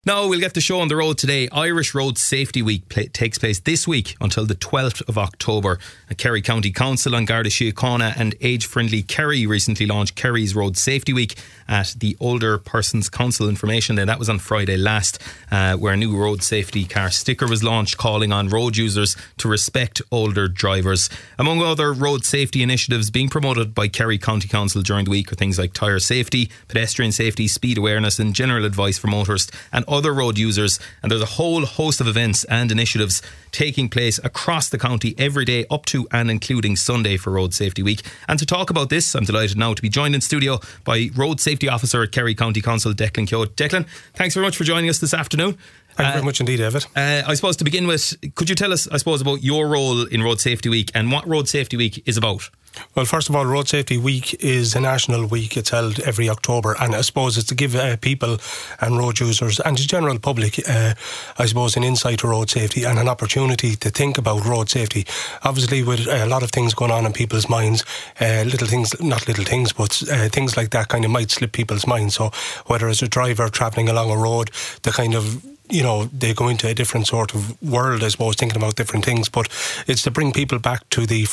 Now we'll get the show on the road today. Irish Road Safety Week takes place this week until the 12th of October. Kerry County Council on Garda Síochána and Age Friendly Kerry recently launched Kerry's Road Safety Week at the Older Persons Council Information Day. That was on Friday last, where a new road safety car sticker was launched calling on road users to respect older drivers. Among other road safety initiatives being promoted by Kerry County Council during the week are things like tyre safety, pedestrian safety, speed awareness and general advice for motorists and other road users. And there's a whole host of events and initiatives taking place across the county every day up to and including Sunday for Road Safety Week. And to talk about this, I'm delighted now to be joined in studio by Road Safety Officer at Kerry County Council, Declan Keogh. Declan, thanks very much for joining us this afternoon. Thank you very much indeed, David. I suppose to begin with, could you tell us, I suppose, about your role in Road Safety Week and what Road Safety Week is about? Well, first of all, Road Safety Week is a national week. It's held every October, and I suppose it's to give people and road users and the general public, I suppose, an insight to road safety and an opportunity to think about road safety. Obviously, with a lot of things going on in people's minds, little things, not little things, but things like that kind of might slip people's minds. So whether it's a driver travelling along a road, the kind of they go into a different sort of world, I suppose, thinking about different things. But it's to bring people back to the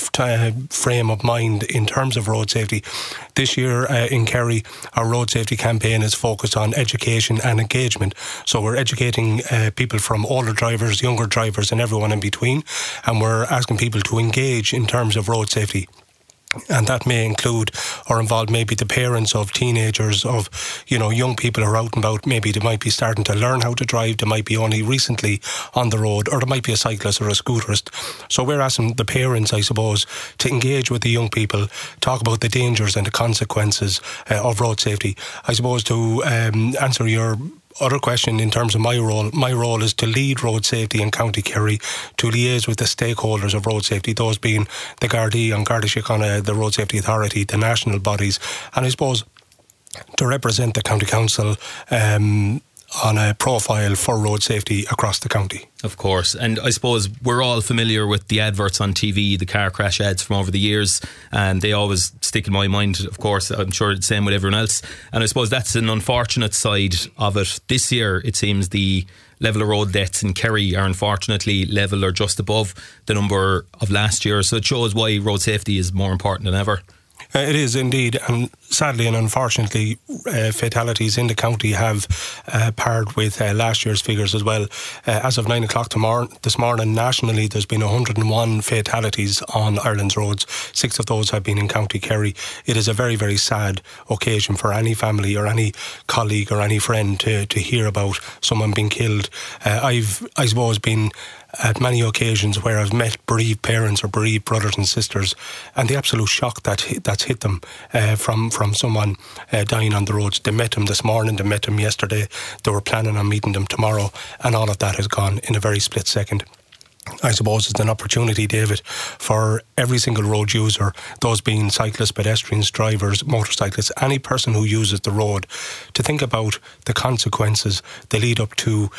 frame of mind in terms of road safety. This year in Kerry, our road safety campaign is focused on education and engagement. So we're educating people from older drivers, younger drivers and everyone in between. And we're asking people to engage in terms of road safety. And that may include or involve maybe the parents of teenagers, of young people who are out and about. Maybe they might be starting to learn how to drive, they might be only recently on the road, or they might be a cyclist or a scooterist. So we're asking the parents, I suppose, to engage with the young people, talk about the dangers and the consequences of road safety. I suppose to answer your other question in terms of my role is to lead road safety in County Kerry, to liaise with the stakeholders of road safety, those being the Gardaí and Garda Síochána, the Road Safety Authority, the national bodies, and I suppose to represent the County Council on a profile for road safety across the county. Of course, and I suppose we're all familiar with the adverts on TV, the car crash ads from over the years, and they always stick in my mind, of course. I'm sure it's the same with everyone else, and I suppose that's an unfortunate side of it. This year, it seems the level of road deaths in Kerry are unfortunately level or just above the number of last year, so it shows why road safety is more important than ever. It is indeed, and sadly and unfortunately, fatalities in the county have paired with last year's figures as well. As of 9 o'clock this morning, nationally, there's been 101 fatalities on Ireland's roads. 6 of those have been in County Kerry. It is a very, very sad occasion for any family or any colleague or any friend to hear about someone being killed. I've, I suppose, been at many occasions where I've met bereaved parents or bereaved brothers and sisters, and the absolute shock that's hit them from someone dying on the roads. They met them this morning, they met them yesterday, they were planning on meeting them tomorrow, and all of that has gone in a very split second. I suppose it's an opportunity, David, for every single road user, those being cyclists, pedestrians, drivers, motorcyclists, any person who uses the road, to think about the consequences they lead up to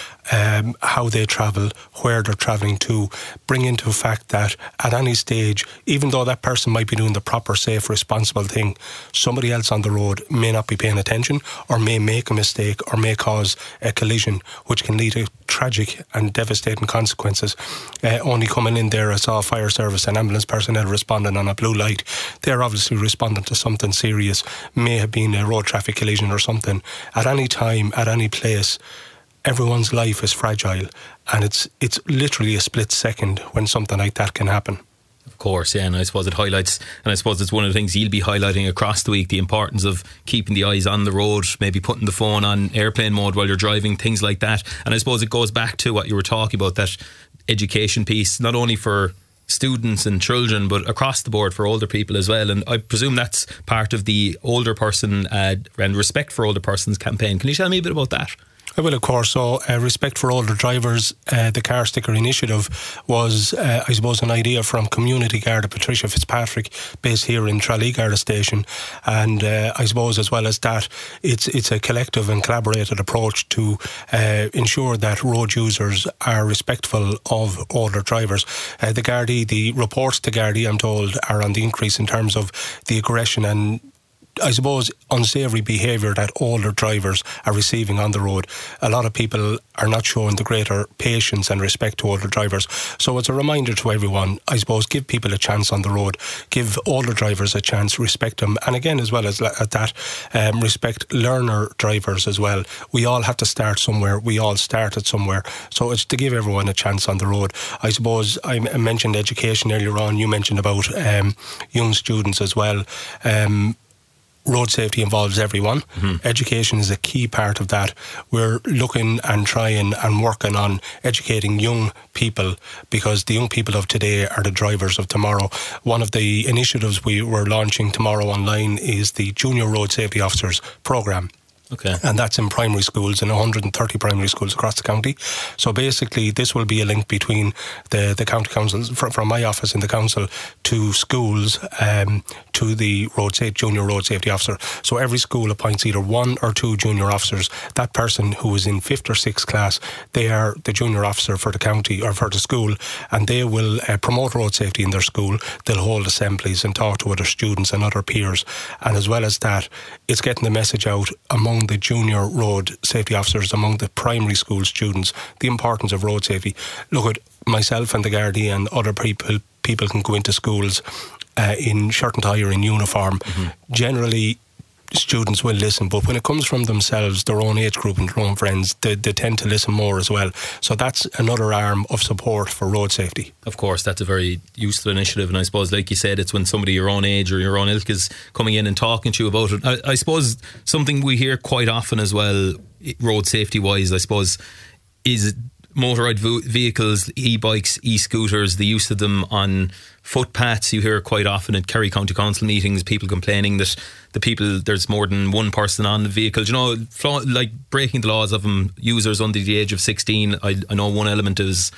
how they travel, where they're travelling to, bring into fact that at any stage, even though that person might be doing the proper, safe, responsible thing, somebody else on the road may not be paying attention or may make a mistake or may cause a collision which can lead to tragic and devastating consequences. Only coming in there, I saw fire service and ambulance personnel responding on a blue light. They're obviously responding to something serious, may have been a road traffic collision or something. At any time, at any place, everyone's life is fragile, and it's literally a split second when something like that can happen. Of course, yeah, and I suppose it highlights, and I suppose it's one of the things you'll be highlighting across the week, the importance of keeping the eyes on the road, maybe putting the phone on airplane mode while you're driving, things like that. And I suppose it goes back to what you were talking about, that education piece, not only for students and children, but across the board for older people as well. And I presume that's part of the older person and Respect for Older Persons campaign. Can you tell me a bit about that? I will, of course. So Respect for Older Drivers, the car sticker initiative was, I suppose, an idea from Community Garda Patricia Fitzpatrick, based here in Tralee Garda Station. And I suppose as well as that, it's a collective and collaborated approach to ensure that road users are respectful of older drivers. The Gardaí, the reports to Gardaí, I'm told, are on the increase in terms of the aggression and I suppose, unsavoury behaviour that older drivers are receiving on the road. A lot of people are not showing the greater patience and respect to older drivers. So it's a reminder to everyone, I suppose, give people a chance on the road, give older drivers a chance, respect them, and again, as well as that, respect learner drivers as well. We all have to start somewhere. We all started somewhere. So it's to give everyone a chance on the road. I suppose I mentioned education earlier on. You mentioned about young students as well. Road safety involves everyone. Education is a key part of that. We're looking and trying and working on educating young people, because the young people of today are the drivers of tomorrow. One of the initiatives we were launching tomorrow online is the Junior Road Safety Officers Programme. Okay. And that's in primary schools, in 130 primary schools across the county. So basically, this will be a link between the county councils, from my office in the council, to schools, to the junior road safety officer. So every school appoints either one or two junior officers. That person who is in 5th or 6th class, they are the junior officer for the county or for the school, and they will promote road safety in their school. They'll hold assemblies and talk to other students and other peers. And as well as that, it's getting the message out among the junior road safety officers, among the primary school students, the importance of road safety. Look, at myself and the Gardaí and other people can go into schools in shirt and tie or in uniform. Generally, students will listen, but when it comes from themselves, their own age group and their own friends, they tend to listen more as well. So that's another arm of support for road safety. Of course, that's a very useful initiative, and I suppose, like you said, it's when somebody your own age or your own ilk is coming in and talking to you about it. I suppose something we hear quite often as well, road safety wise, I suppose, is motorised vehicles, e-bikes, e-scooters, the use of them on footpaths. You hear quite often at Kerry County Council meetings people complaining that there's more than one person on the vehicle, like breaking the laws of them. Users under the age of 16, I know one element is,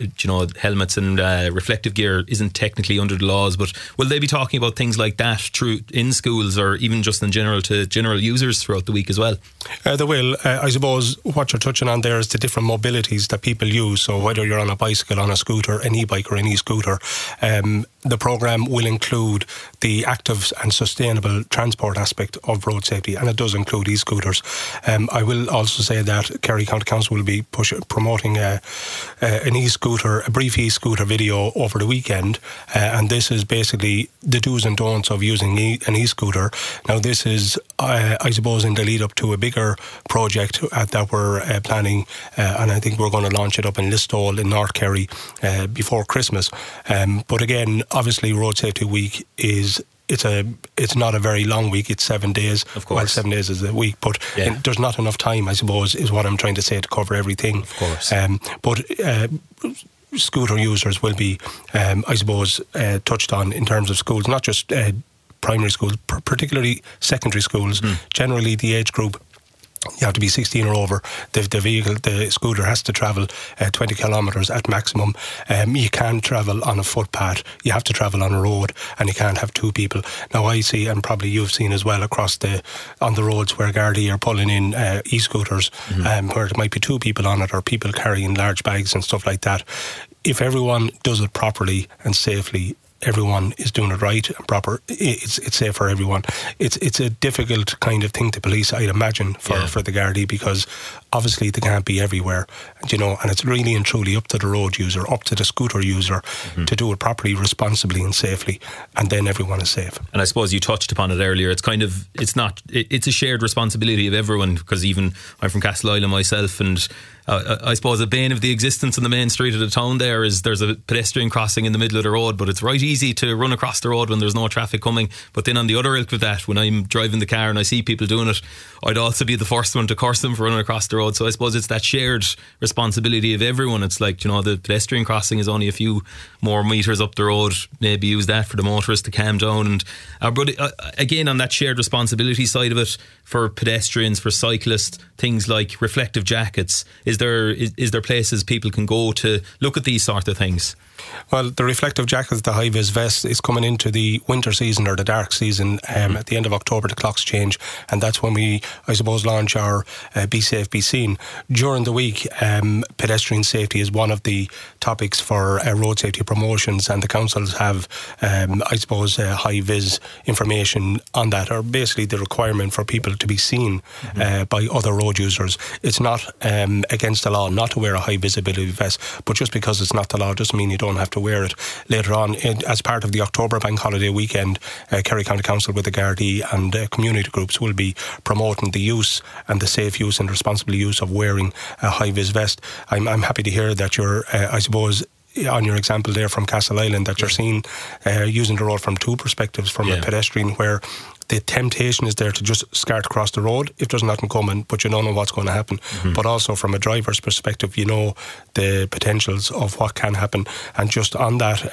helmets and reflective gear isn't technically under the laws, but will they be talking about things like that through in schools, or even just in general to general users throughout the week as well? They will. I suppose what you're touching on there is the different mobilities that people use. So whether you're on a bicycle, on a scooter, an e-bike or an e-scooter, the programme will include the active and sustainable transport aspect of road safety, and it does include e-scooters. I will also say that Kerry County Council will be promoting a brief e-scooter video over the weekend, and this is basically the do's and don'ts of using an e-scooter. Now this is, I suppose, in the lead up to a bigger project that we're planning, and I think we're going to launch it up in Listowel in North Kerry before Christmas. But again, obviously Road Safety Week it's not a very long week. It's 7 days. Of course. Well, 7 days is a week, but there's not enough time, I suppose, is what I'm trying to say, to cover everything. Of course. But scooter users will be, I suppose, touched on in terms of schools, not just primary schools, particularly secondary schools. Generally, the age group, you have to be 16 or over. The scooter has to travel 20 kilometres at maximum. You can't travel on a footpath. You have to travel on a road, and you can't have two people. Now I see, and probably you've seen as well, on the roads where Gardaí are pulling in e-scooters, where there might be two people on it, or people carrying large bags and stuff like that. If everyone does it properly and safely, everyone is doing it right and proper, it's safe for everyone. It's a difficult kind of thing to police, I'd imagine, for the Gardaí, because obviously they can't be everywhere, and it's really and truly up to the road user, up to the scooter user, to do it properly, responsibly and safely, and then everyone is safe. And I suppose you touched upon it earlier, it's a shared responsibility of everyone, because even I'm from Castleisle myself, and I suppose a bane of the existence on the main street of the town there is there's a pedestrian crossing in the middle of the road, but it's right easy to run across the road when there's no traffic coming. But then on the other ilk of that, when I'm driving the car and I see people doing it, I'd also be the first one to curse them for running across the road. So I suppose it's that shared responsibility of everyone. It's like, the pedestrian crossing is only a few more metres up the road. Maybe use that for the motorists to calm down. But again, on that shared responsibility side of it, for pedestrians, for cyclists, things like reflective jackets, is there places people can go to look at these sort of things? Well, the reflective jackets, the high high-vis vests. It's coming into the winter season or the dark season. At the end of October, the clocks change, and that's when we, I suppose, launch our Be Safe, Be Seen. During the week, pedestrian safety is one of the topics for road safety promotions, and the councils have, I suppose, high-vis information on that, or basically the requirement for people to be seen by other road users. It's not against the law not to wear a high visibility vest, but just because it's not the law doesn't mean you don't have to wear it. Later on, as part of the October bank holiday weekend, Kerry County Council with the Gardaí and community groups will be promoting the use and the safe use and responsible use of wearing a high vis vest. I'm happy to hear that you're, I suppose, on your example there from Castle Island, that you're seeing using the road from two perspectives, from a pedestrian where the temptation is there to just skirt across the road if there's nothing coming, but you don't know what's going to happen. But also from a driver's perspective, you know the potentials of what can happen. And just on that,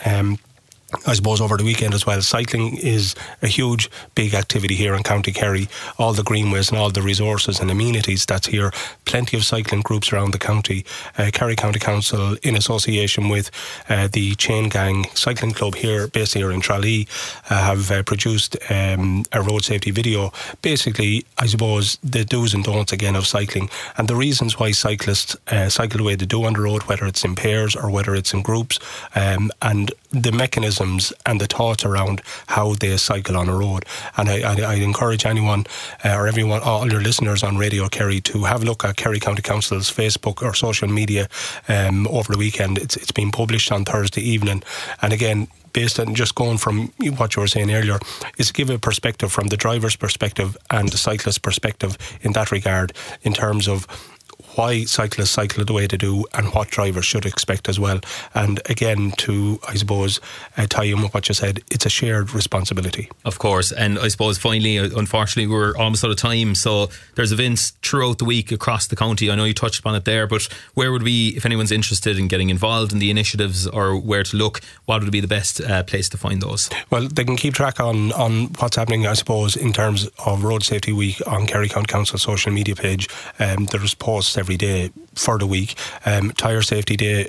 I suppose over the weekend as well, cycling is a huge, big activity here in County Kerry. All the greenways and all the resources and amenities that's here. Plenty of cycling groups around the county. Kerry County Council, in association with the Chain Gang Cycling Club here, based here in Tralee, have produced a road safety video. Basically, I suppose, the do's and don'ts again of cycling and the reasons why cyclists cycle the way they do on the road, whether it's in pairs or whether it's in groups, and the mechanism and the thoughts around how they cycle on a road. And I'd encourage anyone or everyone, all your listeners on Radio Kerry, to have a look at Kerry County Council's Facebook or social media over the weekend. It's been published on Thursday evening. And again, based on just going from what you were saying earlier, is to give a perspective from the driver's perspective and the cyclist's perspective in that regard, in terms of why cyclists cycle the way they do and what drivers should expect as well. And again, to, I suppose, tie in with what you said, it's a shared responsibility. Of course. And I suppose finally, unfortunately, we're almost out of time, so there's events throughout the week across the county. I know you touched upon it there, but where would we, if anyone's interested in getting involved in the initiatives or where to look, what would be the best place to find those? Well, they can keep track on what's happening, I suppose, in terms of Road Safety Week on Kerry County Council social media page. There's posts every day for the week. Tyre Safety Day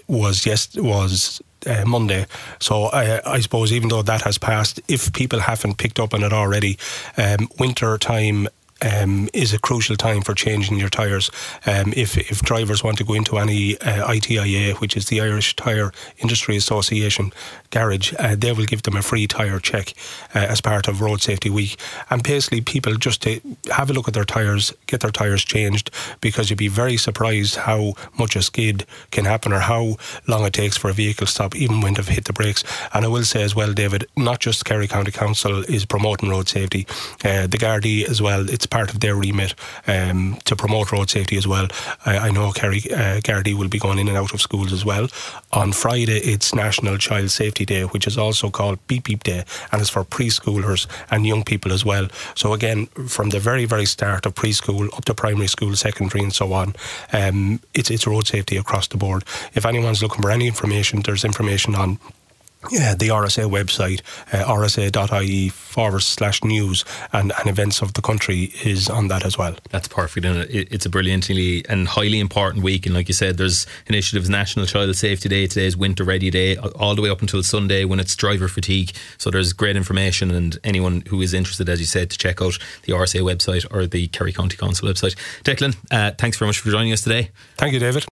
was Monday, so I suppose even though that has passed, if people haven't picked up on it already, winter time is a crucial time for changing your tyres. If drivers want to go into any ITIA, which is the Irish Tyre Industry Association garage, they will give them a free tyre check as part of Road Safety Week. And basically people just to have a look at their tyres, get their tyres changed, because you'd be very surprised how much a skid can happen or how long it takes for a vehicle to stop even when they've hit the brakes. And I will say as well, David, not just Kerry County Council is promoting road safety, the Gardaí as well, it's part of their remit to promote road safety as well. I know Kerry Gardaí will be going in and out of schools as well. On Friday it's National Child Safety Day, which is also called Beep Beep Day, and it's for preschoolers and young people as well. So again, from the very, very start of preschool up to primary school, secondary and so on, it's road safety across the board. If anyone's looking for any information, there's information on the RSA website, rsa.ie/news, and events of the country is on that as well. That's perfect, and it's a brilliantly and highly important week. And like you said, there's initiatives: National Child Safety Day, today's Winter Ready Day, all the way up until Sunday when it's driver fatigue. So there's great information, and anyone who is interested, as you said, to check out the RSA website or the Kerry County Council website. Declan, thanks very much for joining us today. Thank you, David.